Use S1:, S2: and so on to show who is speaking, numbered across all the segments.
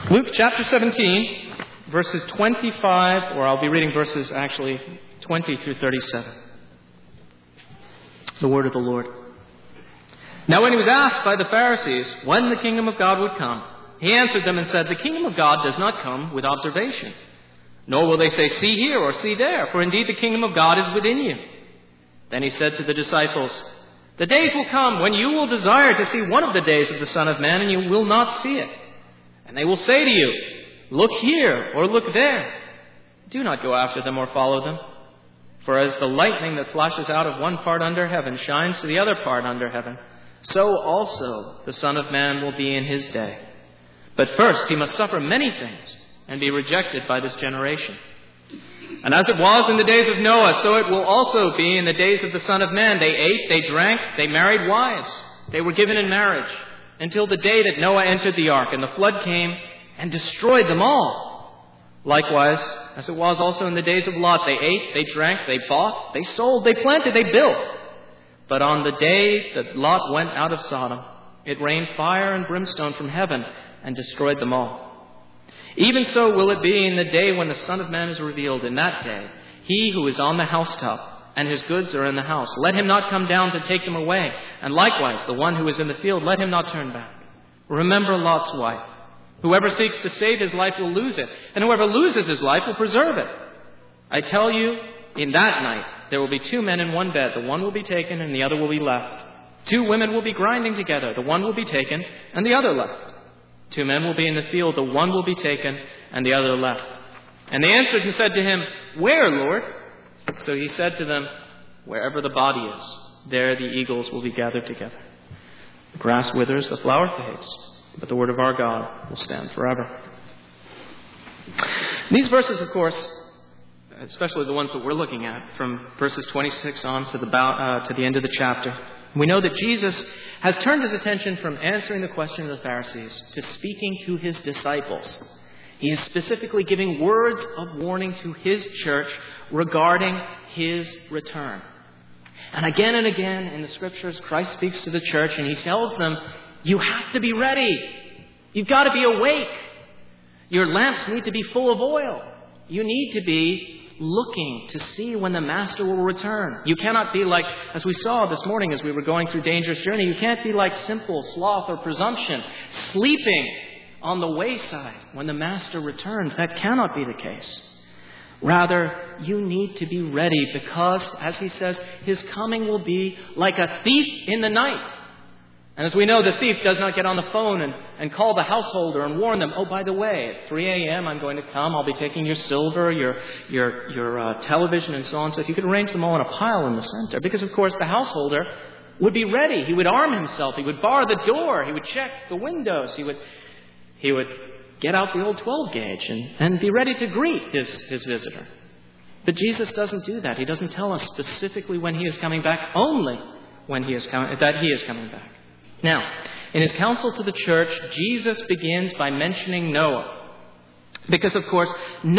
S1: Luke chapter 17, verses 25, or I'll be reading verses actually 20 through 37. The word of the Lord. Now when he was asked by the Pharisees when the kingdom of God would come, he answered them and said, "The kingdom of God does not come with observation. Nor will they say, 'See here,' or 'See there,' for indeed the kingdom of God is within you." Then he said to the disciples, "The days will come when you will desire to see one of the days of the Son of Man, and you will not see it. And they will say to you, 'Look here,' or 'Look there.' Do not go after them or follow them. For as the lightning that flashes out of one part under heaven shines to the other part under heaven, so also the Son of Man will be in his day. But first he must suffer many things and be rejected by this generation. And as it was in the days of Noah, so it will also be in the days of the Son of Man. They ate, they drank, they married wives. They were given in marriage until the day that Noah entered the ark, and the flood came and destroyed them all. Likewise, as it was also in the days of Lot, they ate, they drank, they bought, they sold, they planted, they built. But on the day that Lot went out of Sodom, it rained fire and brimstone from heaven and destroyed them all. Even so will it be in the day when the Son of Man is revealed. In that day, he who is on the housetop and his goods are in the house, let him not come down to take them away. And likewise, the one who is in the field, let him not turn back. Remember Lot's wife. Whoever seeks to save his life will lose it, and whoever loses his life will preserve it. I tell you, in that night there will be two men in one bed. The one will be taken and the other will be left. Two women will be grinding together. The one will be taken and the other left. Two men will be in the field. The one will be taken and the other left. And they answered and said to him, "Where, Lord?" So he said to them, "Wherever the body is, there the eagles will be gathered together. The grass withers, the flower fades, but the word of our God will stand forever." These verses, of course, especially the ones that we're looking at, from verses 26 on to the end of the chapter, we know that Jesus has turned his attention from answering the question of the Pharisees to speaking to his disciples. He is specifically giving words of warning to his church regarding his return. And again in the Scriptures, Christ speaks to the church and he tells them, you have to be ready. You've got to be awake. Your lamps need to be full of oil. You need to be looking to see when the Master will return. You cannot be like, as we saw this morning as we were going through Dangerous Journey, you can't be like simple sloth or presumption, sleeping on the wayside when the Master returns. That cannot be the case. Rather, you need to be ready because, as he says, his coming will be like a thief in the night. And as we know, the thief does not get on the phone and call the householder and warn them, "Oh, by the way, at 3 a.m. I'm going to come. I'll be taking your silver, your television, and so on." So if you could arrange them all in a pile in the center. Because, of course, the householder would be ready. He would arm himself. He would bar the door. He would check the windows. He would get out the old 12 gauge and be ready to greet his visitor. But Jesus doesn't do that. He doesn't tell us specifically when he is coming back, only when he is coming back. Now, in his counsel to the church, Jesus begins by mentioning Noah. Because, of course,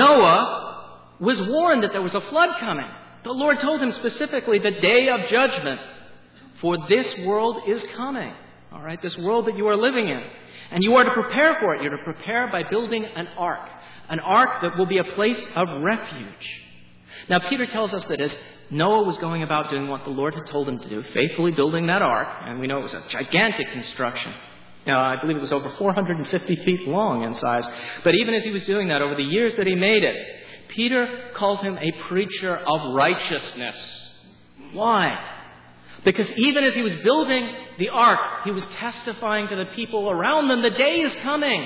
S1: Noah was warned that there was a flood coming. The Lord told him specifically the day of judgment. For this world is coming. All right, this world that you are living in. And you are to prepare for it. You're to prepare by building an ark that will be a place of refuge. Now, Peter tells us that as Noah was going about doing what the Lord had told him to do, faithfully building that ark, and we know it was a gigantic construction. I believe it was over 450 feet long in size. But even as he was doing that, over the years that he made it, Peter calls him a preacher of righteousness. Why? Because even as he was building the ark, he was testifying to the people around them, the day is coming.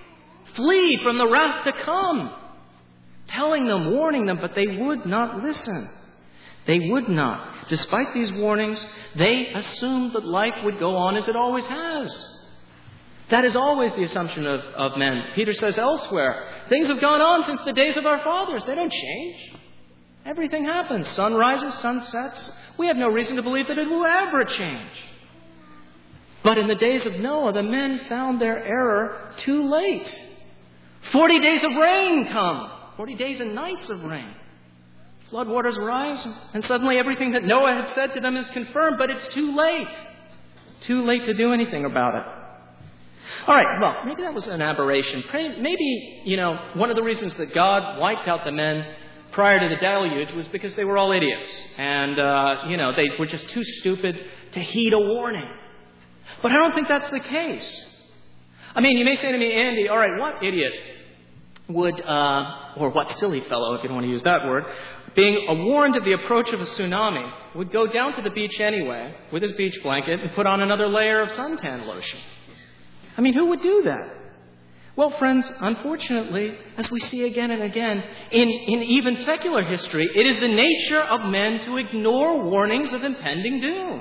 S1: Flee from the wrath to come. Telling them, warning them, but they would not listen. They would not. Despite these warnings, they assumed that life would go on as it always has. That is always the assumption of men. Peter says elsewhere, things have gone on since the days of our fathers. They don't change. Everything happens. Sun rises, sun sets. We have no reason to believe that it will ever change. But in the days of Noah, the men found their error too late. 40 days of rain come. 40 days and nights of rain. Floodwaters rise, and suddenly everything that Noah had said to them is confirmed, but it's too late. Too late to do anything about it. All right, well, maybe that was an aberration. Maybe, one of the reasons that God wiped out the men prior to the deluge was because they were all idiots. And, they were just too stupid to heed a warning. But I don't think that's the case. I mean, you may say to me, Andy, all right, what idiot would, or what silly fellow, if you don't want to use that word, being warned of the approach of a tsunami, would go down to the beach anyway with his beach blanket and put on another layer of suntan lotion? I mean, who would do that? Well, friends, unfortunately, as we see again and again, in even secular history, it is the nature of men to ignore warnings of impending doom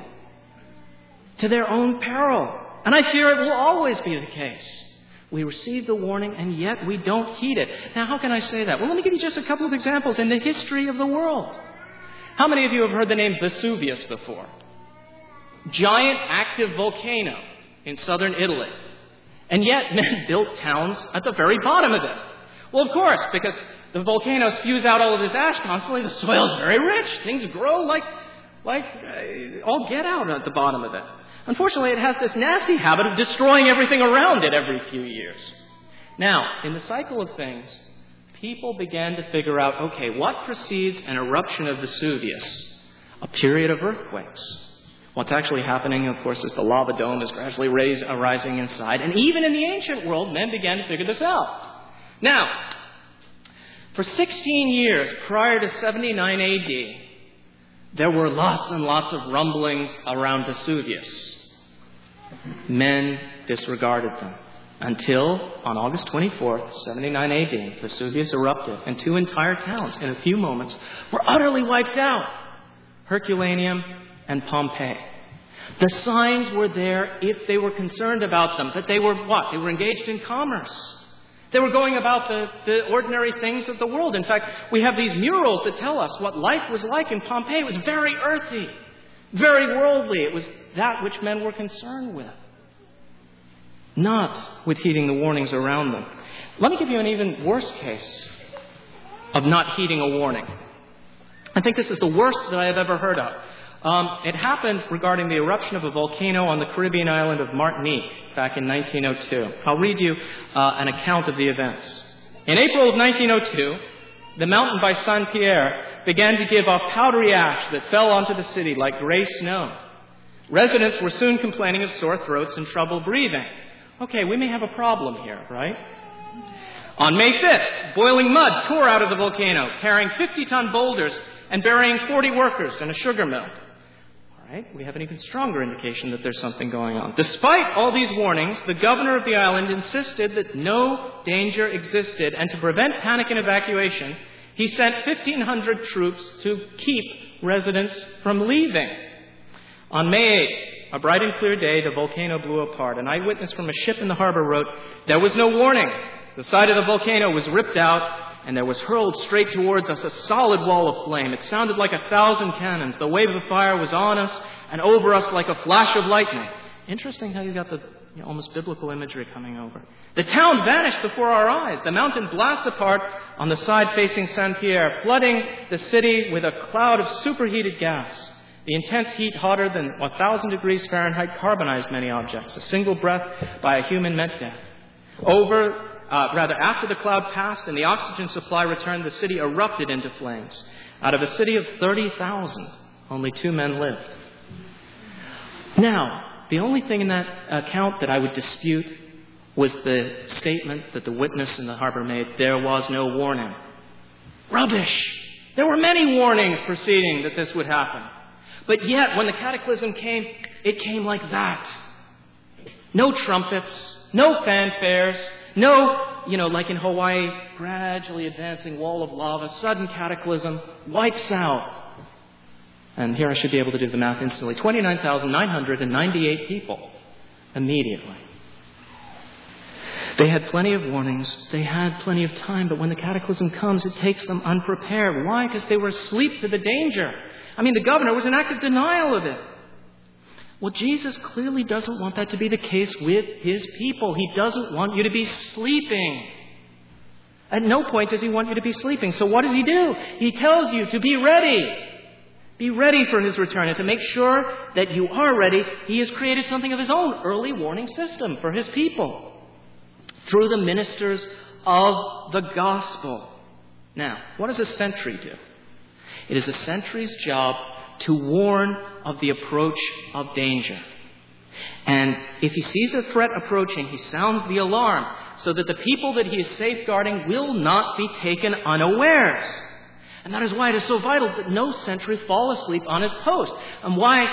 S1: to their own peril. And I fear it will always be the case. We receive the warning, and yet we don't heed it. Now, how can I say that? Well, let me give you just a couple of examples in the history of the world. How many of you have heard the name Vesuvius before? Giant active volcano in southern Italy. And yet men built towns at the very bottom of it. Well, of course, because the volcano spews out all of this ash constantly, the soil is very rich. Things grow like all get out at the bottom of it. Unfortunately, it has this nasty habit of destroying everything around it every few years. Now, in the cycle of things, people began to figure out, okay, what precedes an eruption of Vesuvius? A period of earthquakes. What's actually happening, of course, is the lava dome is gradually rising inside. And even in the ancient world, men began to figure this out. Now, for 16 years prior to 79 A.D., there were lots and lots of rumblings around Vesuvius. Men disregarded them until, on August 24th, 79 A.D., Vesuvius erupted, and 2 entire towns, in a few moments, were utterly wiped out. Herculaneum and Pompeii. The signs were there if they were concerned about them, that they were what? They were engaged in commerce. They were going about the ordinary things of the world. In fact, we have these murals that tell us what life was like in Pompeii. It was very earthy, very worldly. It was that which men were concerned with, not with heeding the warnings around them. Let me give you an even worse case of not heeding a warning. I think this is the worst that I have ever heard of. It happened regarding the eruption of a volcano on the Caribbean island of Martinique back in 1902. I'll read you an account of the events. In April of 1902, the mountain by Saint-Pierre began to give off powdery ash that fell onto the city like gray snow. Residents were soon complaining of sore throats and trouble breathing. Okay, we may have a problem here, right? On May 5th, boiling mud tore out of the volcano, carrying 50-ton boulders and burying 40 workers in a sugar mill. Right? We have an even stronger indication that there's something going on. Despite all these warnings, the governor of the island insisted that no danger existed, and to prevent panic and evacuation, he sent 1,500 troops to keep residents from leaving. On May 8th, a bright and clear day, the volcano blew apart. An eyewitness from a ship in the harbor wrote, "There was no warning. The side of the volcano was ripped out, and there was hurled straight towards us a solid wall of flame. It sounded like 1,000 cannons. The wave of fire was on us and over us like a flash of lightning." Interesting how you got the almost biblical imagery coming over. The town vanished before our eyes. The mountain blasted apart on the side facing Saint-Pierre, flooding the city with a cloud of superheated gas. The intense heat, hotter than 1,000 degrees Fahrenheit, carbonized many objects. A single breath by a human meant death. After the cloud passed and the oxygen supply returned, the city erupted into flames. Out of a city of 30,000, only 2 men lived. Now, the only thing in that account that I would dispute was the statement that the witness in the harbor made, "There was no warning." Rubbish! There were many warnings preceding that this would happen. But yet, when the cataclysm came, it came like that. No trumpets, no fanfares, no, like in Hawaii, gradually advancing wall of lava, sudden cataclysm, wipes out. And here I should be able to do the math instantly. 29,998 people immediately. They had plenty of warnings. They had plenty of time. But when the cataclysm comes, it takes them unprepared. Why? Because they were asleep to the danger. I mean, the governor was in active denial of it. Well, Jesus clearly doesn't want that to be the case with his people. He doesn't want you to be sleeping. At no point does he want you to be sleeping. So what does he do? He tells you to be ready. Be ready for His return. And to make sure that you are ready, He has created something of His own early warning system for His people through the ministers of the gospel. Now, what does a sentry do? It is a sentry's job to warn of the approach of danger. And if he sees a threat approaching, he sounds the alarm so that the people that he is safeguarding will not be taken unawares. And that is why it is so vital that no sentry fall asleep on his post, and why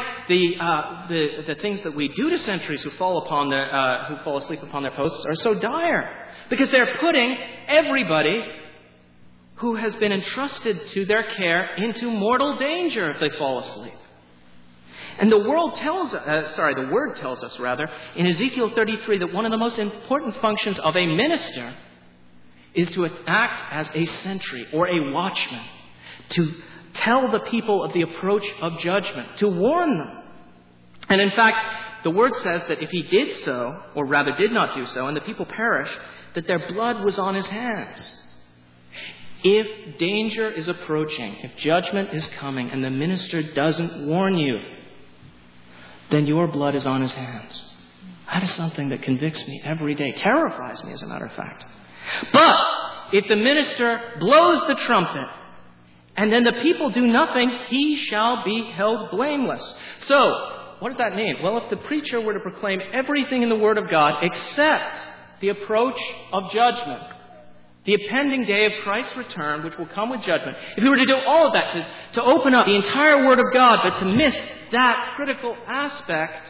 S1: the things that we do to sentries who fall asleep upon their posts are so dire, because they're putting everybody who has been entrusted to their care into mortal danger if they fall asleep. And the Word tells us in Ezekiel 33 that one of the most important functions of a minister is to act as a sentry or a watchman, to tell the people of the approach of judgment, to warn them. And in fact, the Word says that if he did so, or rather did not do so, and the people perished, that their blood was on his hands. If danger is approaching, if judgment is coming, and the minister doesn't warn you, then your blood is on his hands. That is something that convicts me every day, terrifies me, as a matter of fact. But if the minister blows the trumpet, and then the people do nothing, he shall be held blameless. So, what does that mean? Well, if the preacher were to proclaim everything in the Word of God except the approach of judgment, the impending day of Christ's return, which will come with judgment, if he were to do all of that, to open up the entire Word of God, but to miss that critical aspect,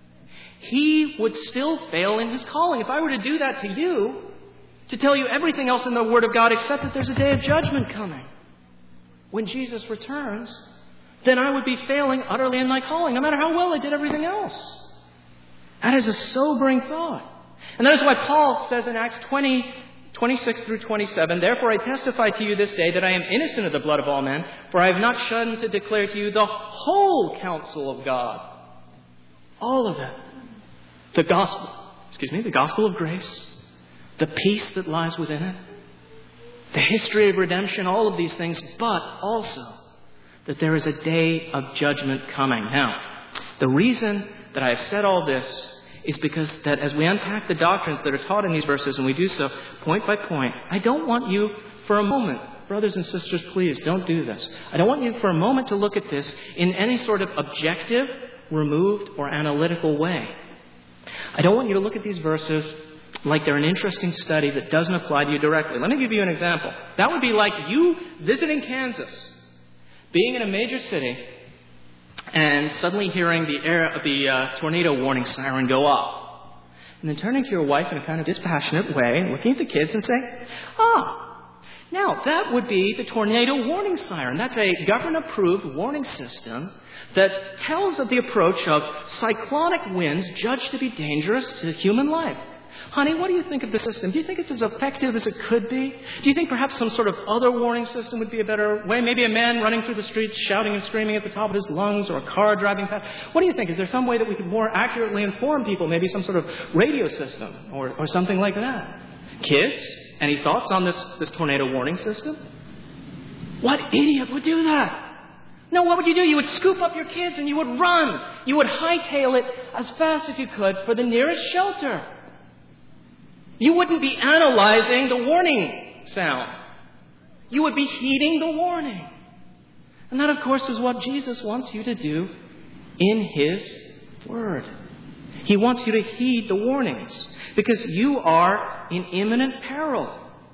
S1: he would still fail in his calling. If I were to do that to you, to tell you everything else in the Word of God except that there's a day of judgment coming, when Jesus returns, then I would be failing utterly in my calling, no matter how well I did everything else. That is a sobering thought. And that is why Paul says in Acts 20:26 through 27, "Therefore I testify to you this day that I am innocent of the blood of all men, for I have not shunned to declare to you the whole counsel of God." All of it. The gospel of grace, the peace that lies within it, the history of redemption, all of these things, but also that there is a day of judgment coming. Now, the reason that I have said all this is because that as we unpack the doctrines that are taught in these verses, and we do so point by point, I don't want you for a moment, brothers and sisters, please don't do this. I don't want you for a moment to look at this in any sort of objective, removed, or analytical way. I don't want you to look at these verses like they're an interesting study that doesn't apply to you directly. Let me give you an example. That would be like you visiting Kansas, being in a major city, and suddenly hearing the tornado warning siren go off. And then turning to your wife in a kind of dispassionate way and looking at the kids and saying, now that would be the tornado warning siren. That's a government-approved warning system that tells of the approach of cyclonic winds judged to be dangerous to human life. Honey, what do you think of the system? Do you think it's as effective as it could be? Do you think perhaps some sort of other warning system would be a better way? Maybe a man running through the streets shouting and screaming at the top of his lungs, or a car driving past? What do you think? Is there some way that we could more accurately inform people? Maybe some sort of radio system or something like that? Kids, any thoughts on this tornado warning system? What idiot would do that? No, what would you do? You would scoop up your kids and you would run. You would hightail it as fast as you could for the nearest shelter. You wouldn't be analyzing the warning sound. You would be heeding the warning. And that, of course, is what Jesus wants you to do in His Word. He wants you to heed the warnings because you are in imminent peril.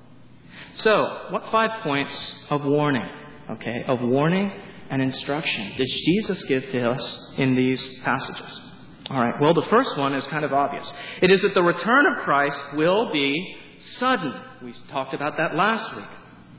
S1: So, what 5 points of warning, of warning and instruction does Jesus give to us in these passages? All right, well, the first one is kind of obvious. It is that the return of Christ will be sudden. We talked about that last week.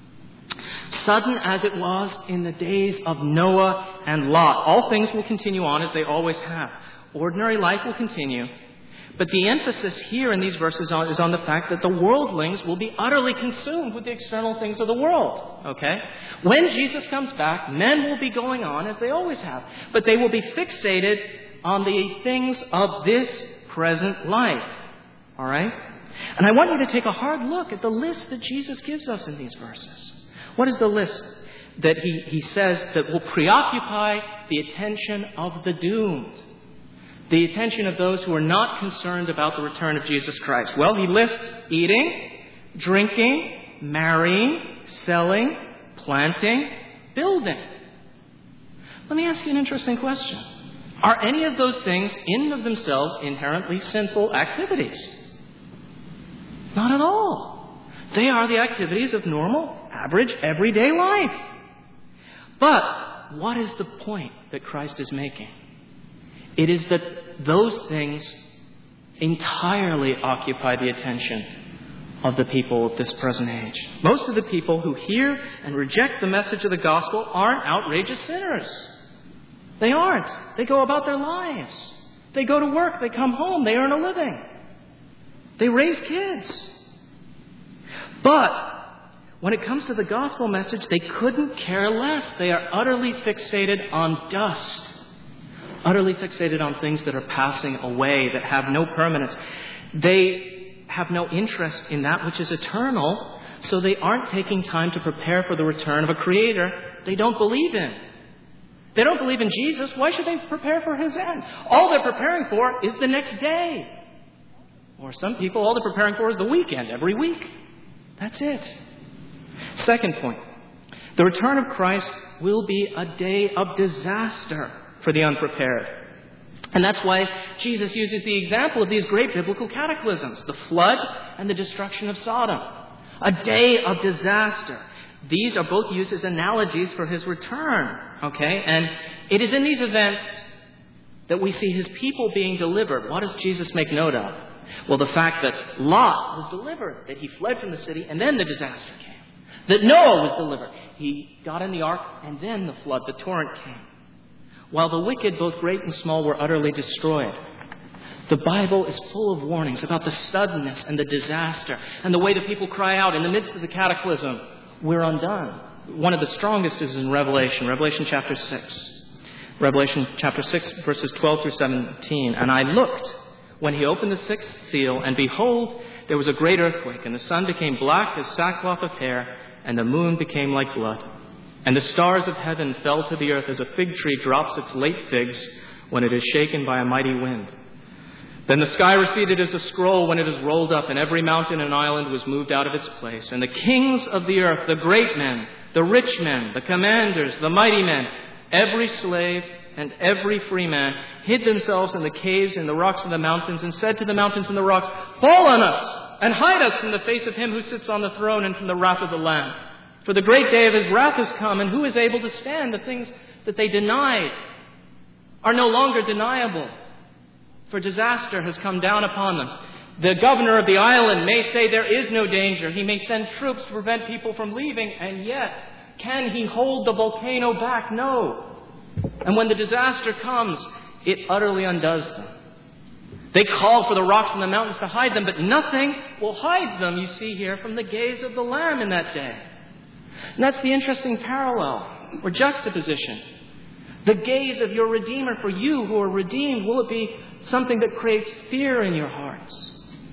S1: Sudden as it was in the days of Noah and Lot. All things will continue on as they always have. Ordinary life will continue. But the emphasis here in these verses is on the fact that the worldlings will be utterly consumed with the external things of the world. Okay? When Jesus comes back, men will be going on as they always have. But they will be fixated on the things of this present life. All right? And I want you to take a hard look at the list that Jesus gives us in these verses. What is the list that he says that will preoccupy the attention of the doomed, the attention of those who are not concerned about the return of Jesus Christ? Well, he lists eating, drinking, marrying, selling, planting, building. Let me ask you an interesting question. Are any of those things in of themselves inherently sinful activities? Not at all. They are the activities of normal, average, everyday life. But what is the point that Christ is making? It is that those things entirely occupy the attention of the people of this present age. Most of the people who hear and reject the message of the gospel aren't outrageous sinners. They aren't. They go about their lives. They go to work. They come home. They earn a living. They raise kids. But when it comes to the gospel message, they couldn't care less. They are utterly fixated on dust. Utterly fixated on things that are passing away, that have no permanence. They have no interest in that which is eternal, so they aren't taking time to prepare for the return of a Creator they don't believe in. They don't believe in Jesus. Why should they prepare for His end? All they're preparing for is the next day. Or some people, all they're preparing for is the weekend every week. That's it. Second point. The return of Christ will be a day of disaster for the unprepared. And that's why Jesus uses the example of these great biblical cataclysms, the flood and the destruction of Sodom. A day of disaster. These are both used as analogies for His return. Okay? And it is in these events that we see His people being delivered. What does Jesus make note of? Well, the fact that Lot was delivered, that he fled from the city, and then the disaster came. That Noah was delivered. He got in the ark, and then the flood, the torrent came. While the wicked, both great and small, were utterly destroyed. The Bible is full of warnings about the suddenness and the disaster, and the way the people cry out in the midst of the cataclysm, we're undone. One of the strongest is in Revelation chapter 6. Revelation chapter 6, verses 12 through 17. And I looked when He opened the sixth seal, and behold, there was a great earthquake, and the sun became black as sackcloth of hair, and the moon became like blood. And the stars of heaven fell to the earth as a fig tree drops its late figs when it is shaken by a mighty wind. Then the sky receded as a scroll when it is rolled up, and every mountain and island was moved out of its place. And the kings of the earth, the great men, the rich men, the commanders, the mighty men, every slave and every free man, hid themselves in the caves and the rocks of the mountains, and said to the mountains and the rocks, fall on us, and hide us from the face of Him who sits on the throne and from the wrath of the Lamb. For the great day of His wrath has come, and who is able to stand? The things that they denied are no longer deniable, for disaster has come down upon them. The governor of the island may say there is no danger. He may send troops to prevent people from leaving, and yet, can he hold the volcano back? No. And when the disaster comes, it utterly undoes them. They call for the rocks and the mountains to hide them, but nothing will hide them, you see here, from the gaze of the Lamb in that day. And that's the interesting parallel or juxtaposition. The gaze of your Redeemer for you who are redeemed, will it be something that creates fear in your hearts?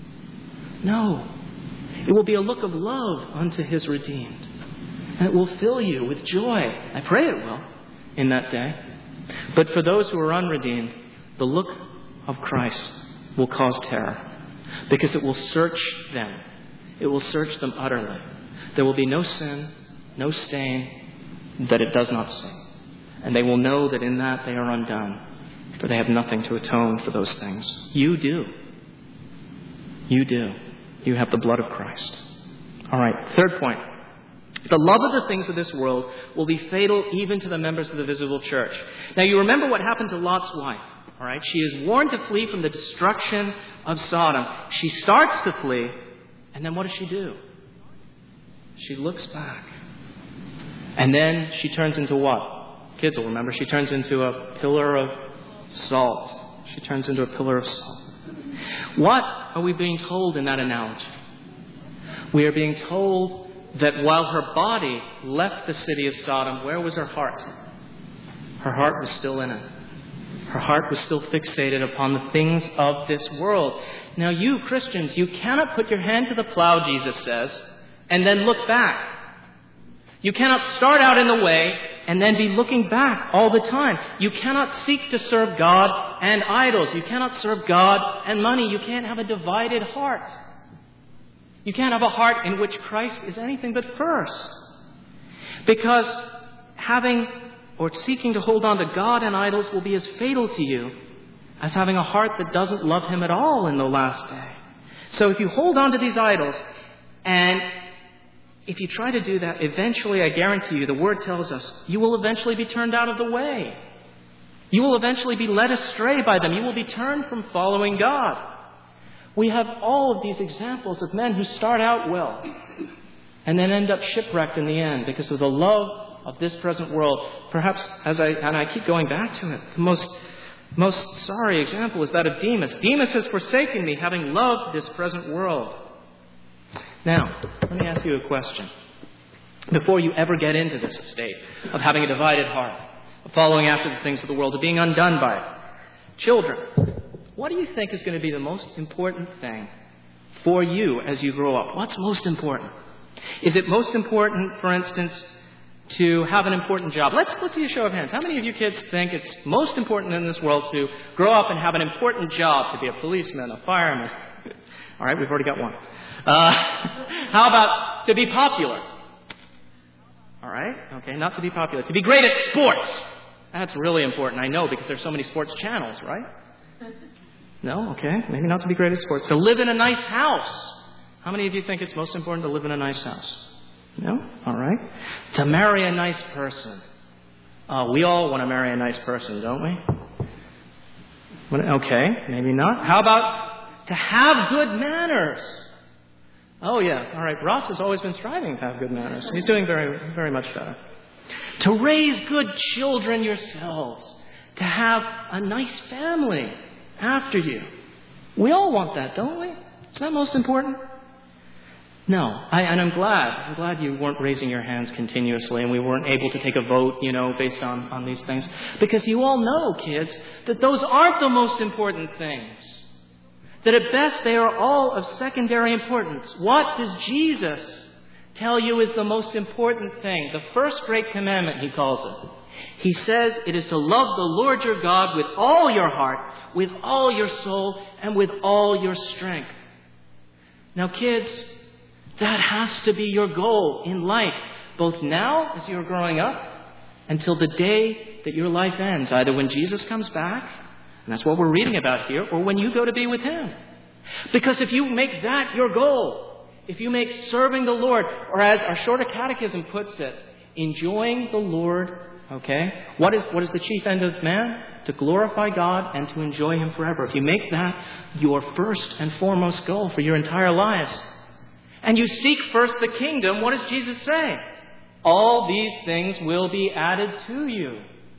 S1: No. It will be a look of love unto His redeemed. And it will fill you with joy. I pray it will in that day. But for those who are unredeemed, the look of Christ will cause terror, because it will search them. It will search them utterly. There will be no sin, no stain that it does not stain. And they will know that in that they are undone, for they have nothing to atone for those things. You do. You do. You have the blood of Christ. All right, third point. The love of the things of this world will be fatal even to the members of the visible church. Now, you remember what happened to Lot's wife. All right, she is warned to flee from the destruction of Sodom. She starts to flee, and then what does she do? She looks back. And then she turns into what? Kids will remember. She turns into a pillar of salt. She turns into a pillar of salt. What are we being told in that analogy? We are being told that while her body left the city of Sodom, where was her heart? Her heart was still in it. Her heart was still fixated upon the things of this world. Now, you Christians, you cannot put your hand to the plow, Jesus says, and then look back. You cannot start out in the way and then be looking back all the time. You cannot seek to serve God and idols. You cannot serve God and money. You can't have a divided heart. You can't have a heart in which Christ is anything but first. Because having or seeking to hold on to God and idols will be as fatal to you as having a heart that doesn't love Him at all in the last day. So if you hold on to these idols, and if you try to do that, eventually, I guarantee you, the Word tells us, you will eventually be turned out of the way. You will eventually be led astray by them. You will be turned from following God. We have all of these examples of men who start out well and then end up shipwrecked in the end because of the love of this present world. Perhaps, and I keep going back to it, the most sorry example is that of Demas. Demas has forsaken me, having loved this present world. Now, let me ask you a question. Before you ever get into this state of having a divided heart, of following after the things of the world, of being undone by it, children, what do you think is going to be the most important thing for you as you grow up? What's most important? Is it most important, for instance, to have an important job? Let's see a show of hands. How many of you kids think it's most important in this world to grow up and have an important job, to be a policeman, a fireman? All right, we've already got one. How about to be popular? All right, okay, not to be popular. To be great at sports. That's really important, I know, because there's so many sports channels, right? No? Okay, maybe not to be great at sports. To live in a nice house. How many of you think it's most important to live in a nice house? No? All right. To marry a nice person. We all want to marry a nice person, don't we? Okay, maybe not. How about to have good manners? Oh, yeah. All right. Ross has always been striving to have good manners. He's doing very, very much better. To raise good children yourselves. To have a nice family after you. We all want that, don't we? Is that most important? No. And I'm glad you weren't raising your hands continuously and we weren't able to take a vote, based on these things. Because you all know, kids, that those aren't the most important things. That at best they are all of secondary importance. What does Jesus tell you is the most important thing? The first great commandment, he calls it. He says it is to love the Lord your God with all your heart, with all your soul, and with all your strength. Now, kids, that has to be your goal in life, both now as you're growing up until the day that your life ends, either when Jesus comes back, and that's what we're reading about here, or when you go to be with Him. Because if you make that your goal, if you make serving the Lord, or as our shorter catechism puts it, enjoying the Lord, okay? What is the chief end of man? To glorify God and to enjoy Him forever. If you make that your first and foremost goal for your entire lives, and you seek first the kingdom, what does Jesus say? All these things will be added to you.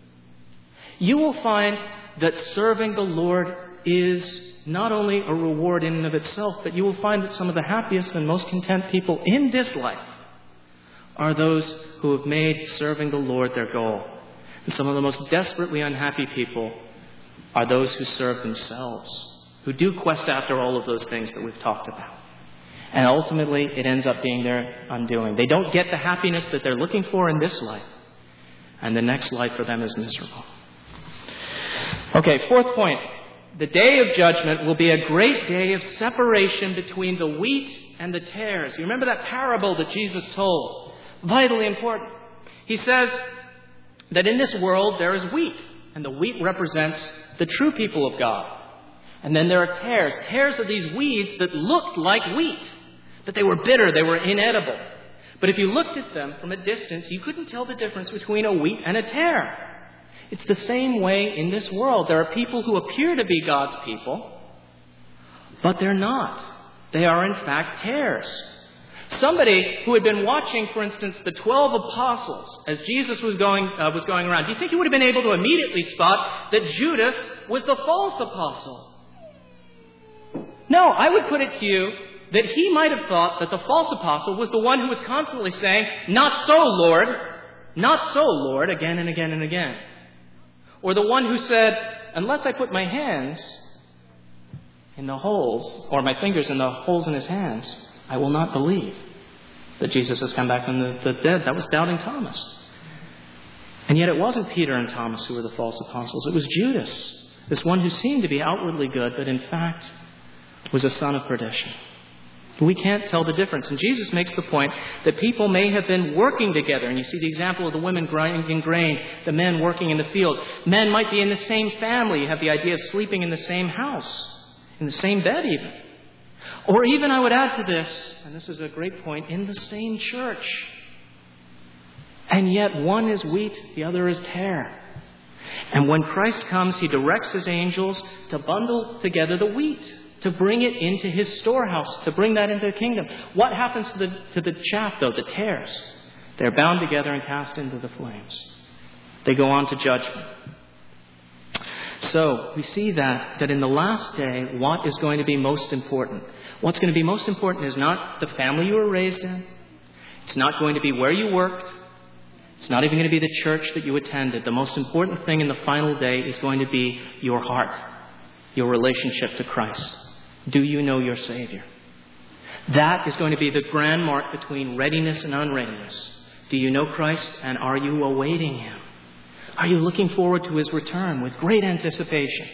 S1: You will find that serving the Lord is not only a reward in and of itself, but you will find that some of the happiest and most content people in this life are those who have made serving the Lord their goal. And some of the most desperately unhappy people are those who serve themselves, who do quest after all of those things that we've talked about. And ultimately, it ends up being their undoing. They don't get the happiness that they're looking for in this life. And the next life for them is miserable. Okay, fourth point. The day of judgment will be a great day of separation between the wheat and the tares. You remember that parable that Jesus told? Vitally important. He says that in this world there is wheat, and the wheat represents the true people of God. And then there are tares. Tares are these weeds that looked like wheat, but they were bitter, they were inedible. But if you looked at them from a distance, you couldn't tell the difference between a wheat and a tare. It's the same way in this world. There are people who appear to be God's people, but they're not. They are in fact tares. Somebody who had been watching, for instance, the 12 apostles as Jesus was going around, do you think he would have been able to immediately spot that Judas was the false apostle? No, I would put it to you that he might have thought that the false apostle was the one who was constantly saying, "Not so, Lord. Not so, Lord," again and again and again. Or the one who said, "Unless I put my hands in the holes, or my fingers in the holes in his hands, I will not believe." that Jesus has come back from the dead. That was doubting Thomas. And yet it wasn't Peter and Thomas who were the false apostles. It was Judas, this one who seemed to be outwardly good, but in fact was a son of perdition. We can't tell the difference. And Jesus makes the point that people may have been working together. And you see the example of the women grinding grain, the men working in the field. Men might be in the same family. You have the idea of sleeping in the same house, in the same bed even. Or even, I would add to this, and this is a great point, in the same church. And yet one is wheat, the other is tare. And when Christ comes, He directs His angels to bundle together the wheat, to bring it into His storehouse, to bring that into the kingdom. What happens to the chaff, though, the tares? They're bound together and cast into the flames. They go on to judgment. So we see that in the last day, what is going to be most important? What's going to be most important is not the family you were raised in. It's not going to be where you worked. It's not even going to be the church that you attended. The most important thing in the final day is going to be your heart, your relationship to Christ. Do you know your Savior? That is going to be the grand mark between readiness and unreadiness. Do you know Christ, and are you awaiting Him? Are you looking forward to His return with great anticipation?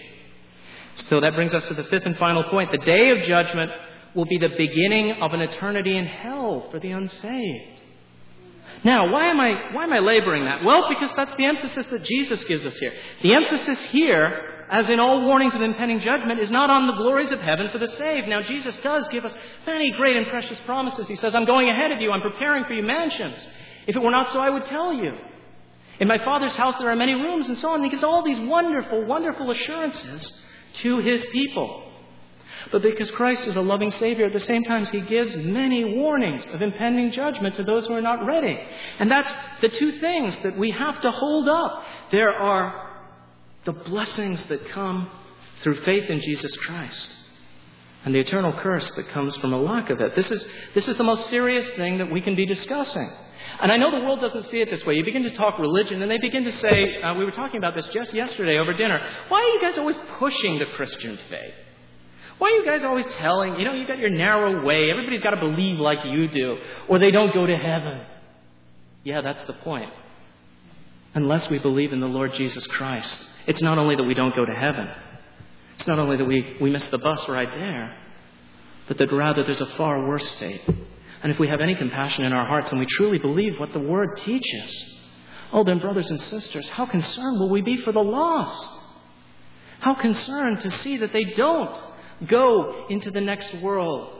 S1: So that brings us to the fifth and final point. The day of judgment will be the beginning of an eternity in hell for the unsaved. Now, why am I laboring that? Well, because that's the emphasis that Jesus gives us here. The emphasis here, as in all warnings of impending judgment, is not on the glories of heaven for the saved. Now, Jesus does give us many great and precious promises. He says, I'm going ahead of you. I'm preparing for you mansions. If it were not so, I would tell you. In my Father's house there are many rooms, and so on. He gives all these wonderful, wonderful assurances to His people. But because Christ is a loving Savior, at the same time He gives many warnings of impending judgment to those who are not ready. And that's the two things that we have to hold up. There are the blessings that come through faith in Jesus Christ, and the eternal curse that comes from a lack of it. This is the most serious thing that we can be discussing. And I know the world doesn't see it this way. You begin to talk religion, and they begin to say, we were talking about this just yesterday over dinner, why are you guys always pushing the Christian faith? Why are you guys always telling, you got your narrow way, everybody's got to believe like you do, or they don't go to heaven? Yeah, that's the point. Unless we believe in the Lord Jesus Christ, it's not only that we don't go to heaven, it's not only that we miss the bus right there, but that rather there's a far worse fate. And if we have any compassion in our hearts and we truly believe what the Word teaches, oh, then, brothers and sisters, how concerned will we be for the lost? How concerned to see that they don't go into the next world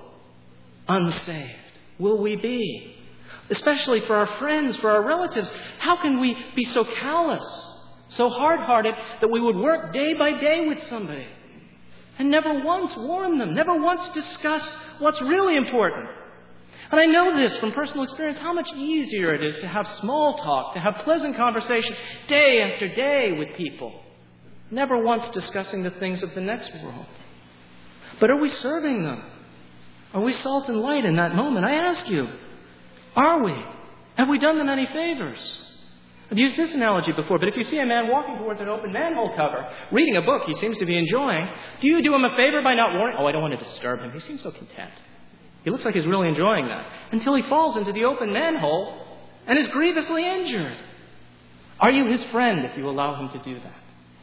S1: unsaved will we be? Especially for our friends, for our relatives. How can we be so callous, so hard-hearted that we would work day by day with somebody and never once warn them, never once discuss what's really important? And I know this from personal experience, how much easier it is to have small talk, to have pleasant conversation day after day with people, never once discussing the things of the next world. But are we serving them? Are we salt and light in that moment? I ask you, are we? Have we done them any favors? I've used this analogy before, but if you see a man walking towards an open manhole cover, reading a book he seems to be enjoying, do you do him a favor by not warning? Oh, I don't want to disturb him. He seems so content. He looks like he's really enjoying that. Until he falls into the open manhole and is grievously injured. Are you his friend if you allow him to do that?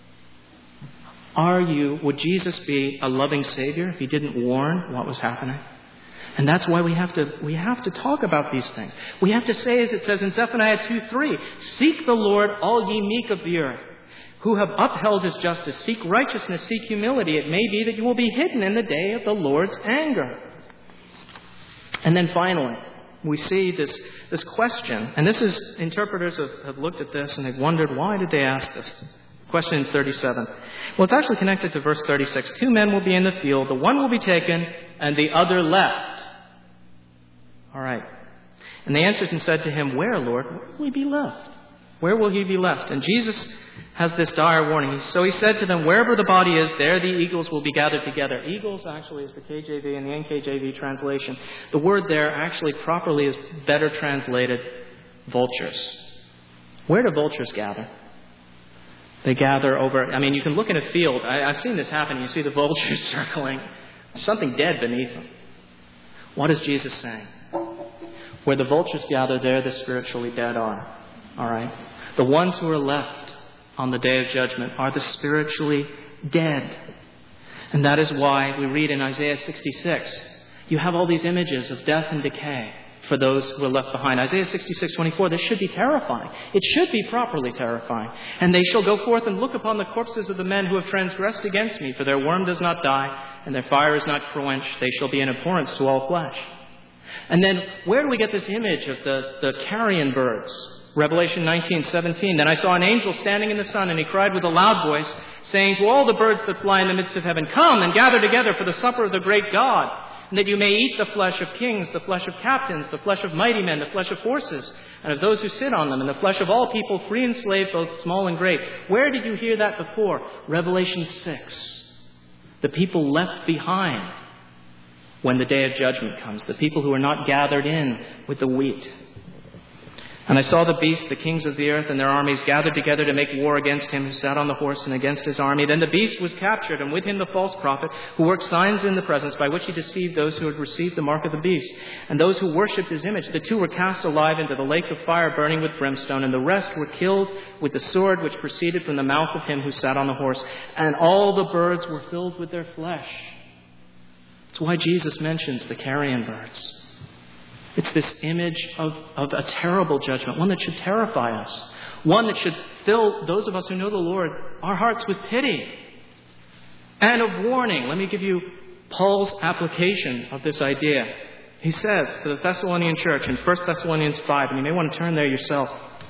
S1: Would Jesus be a loving Savior if He didn't warn what was happening? And that's why we have to talk about these things. We have to say, as it says in Zephaniah 2:3, seek the Lord, all ye meek of the earth, who have upheld His justice. Seek righteousness, seek humility. It may be that you will be hidden in the day of the Lord's anger. And then finally, we see this question, and this is, interpreters have looked at this and they've wondered, why did they ask this? Question 37. Well, it's actually connected to verse 36. 2 men will be in the field. The one will be taken and the other left. All right. And they answered and said to Him, where, Lord? Where will he be left? Where will he be left? And Jesus has this dire warning. So He said to them, wherever the body is, there the eagles will be gathered together. Eagles actually is the KJV and the NKJV translation. The word there actually properly is better translated vultures. Where do vultures gather? They gather over, you can look in a field. I've seen this happen. You see the vultures circling. There's something dead beneath them. What is Jesus saying? Where the vultures gather, there the spiritually dead are. All right? The ones who are left on the day of judgment are the spiritually dead. And that is why we read in Isaiah 66, you have all these images of death and decay for those who are left behind. Isaiah 66:24, this should be terrifying. It should be properly terrifying. And they shall go forth and look upon the corpses of the men who have transgressed against me, for their worm does not die, and their fire is not quenched. They shall be an abhorrence to all flesh. And then, where do we get this image of the carrion birds? Revelation 19:17. Then I saw an angel standing in the sun, and he cried with a loud voice, saying to all the birds that fly in the midst of heaven, come and gather together for the supper of the great God, and that you may eat the flesh of kings, the flesh of captains, the flesh of mighty men, the flesh of horses, and of those who sit on them, and the flesh of all people, free and slave, both small and great. Where did you hear that before? Revelation 6. The people left behind when the day of judgment comes, the people who are not gathered in with the wheat. And I saw the beast, the kings of the earth, and their armies gathered together to make war against him who sat on the horse and against his army. Then the beast was captured, and with him the false prophet, who worked signs in the presence by which he deceived those who had received the mark of the beast, and those who worshipped his image. The two were cast alive into the lake of fire burning with brimstone, and the rest were killed with the sword which proceeded from the mouth of him who sat on the horse. And all the birds were filled with their flesh. That's why Jesus mentions the carrion birds. It's this image of a terrible judgment, one that should terrify us, one that should fill those of us who know the Lord, our hearts with pity and of warning. Let me give you Paul's application of this idea. He says to the Thessalonian church in 1 Thessalonians 5, and you may want to turn there yourself.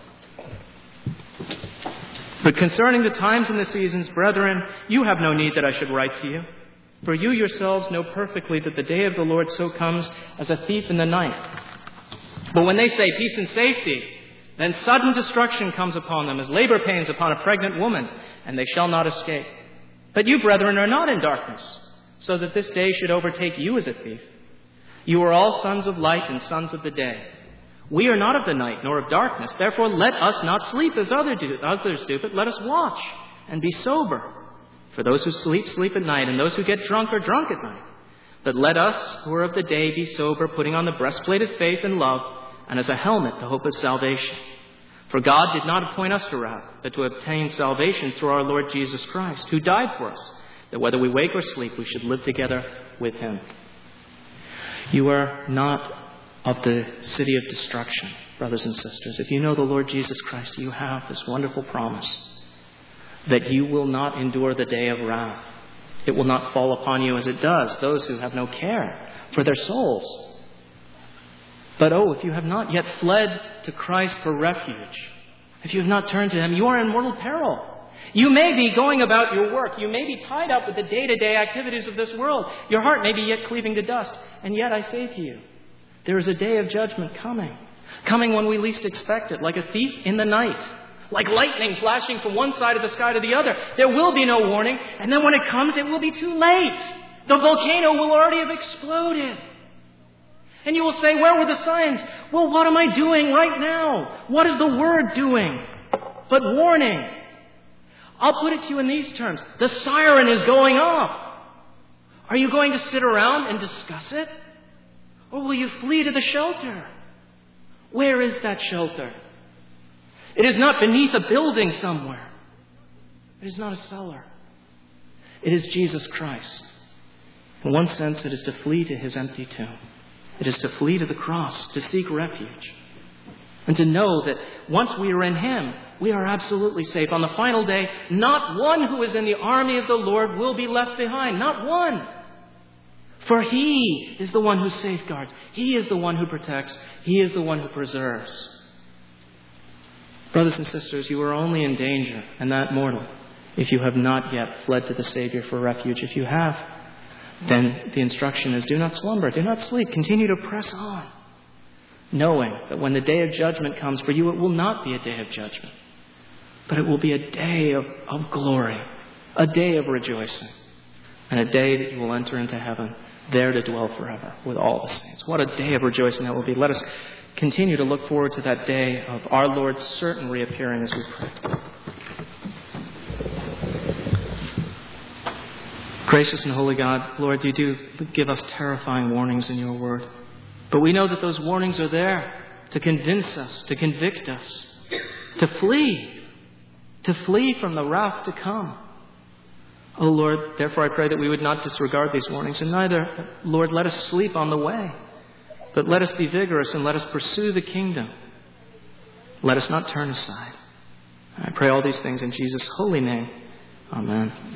S1: But concerning the times and the seasons, brethren, you have no need that I should write to you. For you yourselves know perfectly that the day of the Lord so comes as a thief in the night. But when they say peace and safety, then sudden destruction comes upon them as labor pains upon a pregnant woman, and they shall not escape. But you, brethren, are not in darkness, so that this day should overtake you as a thief. You are all sons of light and sons of the day. We are not of the night nor of darkness. Therefore let us not sleep as others do, but let us watch and be sober. For those who sleep, sleep at night, and those who get drunk are drunk at night. But let us, who are of the day, be sober, putting on the breastplate of faith and love, and as a helmet the hope of salvation. For God did not appoint us to wrath, but to obtain salvation through our Lord Jesus Christ, who died for us, that whether we wake or sleep, we should live together with him. You are not of the city of destruction, brothers and sisters. If you know the Lord Jesus Christ, you have this wonderful promise that you will not endure the day of wrath. It will not fall upon you as it does those who have no care for their souls. But if you have not yet fled to Christ for refuge, if you have not turned to him, you are in mortal peril. You may be going about your work. You may be tied up with the day-to-day activities of this world. Your heart may be yet cleaving to dust. And yet I say to you, there is a day of judgment coming when we least expect it, like a thief in the night. Like lightning flashing from one side of the sky to the other. There will be no warning, and then when it comes, it will be too late. The volcano will already have exploded. And you will say, where were the signs? Well, what am I doing right now? What is the Word doing? But warning. I'll put it to you in these terms. The siren is going off. Are you going to sit around and discuss it? Or will you flee to the shelter? Where is that shelter? It is not beneath a building somewhere. It is not a cellar. It is Jesus Christ. In one sense, it is to flee to his empty tomb. It is to flee to the cross, to seek refuge. And to know that once we are in him, we are absolutely safe. On the final day, not one who is in the army of the Lord will be left behind. Not one. For he is the one who safeguards. He is the one who protects. He is the one who preserves. Brothers and sisters, you are only in danger, and that mortal, if you have not yet fled to the Savior for refuge. If you have, then the instruction is do not slumber, do not sleep, continue to press on, knowing that when the day of judgment comes for you, it will not be a day of judgment, but it will be a day of glory, a day of rejoicing, and a day that you will enter into heaven, there to dwell forever with all the saints. What a day of rejoicing that will be. Let us continue to look forward to that day of our Lord's certain reappearing as we pray. Gracious and holy God, Lord, you do give us terrifying warnings in your word. But we know that those warnings are there to convince us, to convict us, to flee from the wrath to come. Oh Lord, therefore I pray that we would not disregard these warnings, and neither, Lord, let us sleep on the way, but let us be vigorous and let us pursue the kingdom. Let us not turn aside. I pray all these things in Jesus' holy name. Amen.